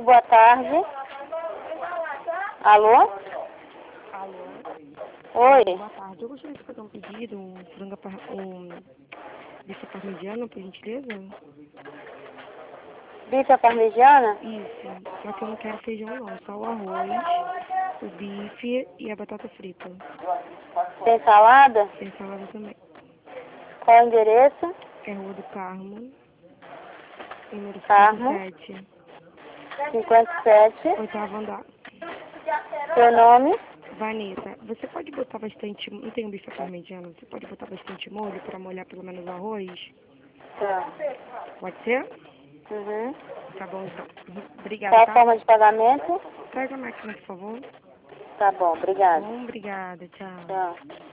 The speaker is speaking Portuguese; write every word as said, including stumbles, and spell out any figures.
Muito boa tarde. Alô? Alô? Oi. Boa tarde. Eu gostaria de fazer um pedido, um frango, par- um bife parmegiana, por gentileza? Bife à parmegiana? Isso. Só que eu não quero feijão não, só o arroz, o bife e a batata frita. Tem salada? Tem salada também. Qual o endereço? É Rua do Carmo, número Carmo. cinquenta e sete, cinquenta e sete. oitavo andar. Seu nome? Vanessa, você pode botar bastante, não tem um bife à parmegiana, você pode botar bastante molho para molhar pelo menos o arroz? Tá. Pode ser? Uhum. Tá bom então. Qual Obrigada, a tá? forma de pagamento? Traz a máquina, por favor. Tá bom, obrigada. Bom, obrigada. Tchau. Tchau.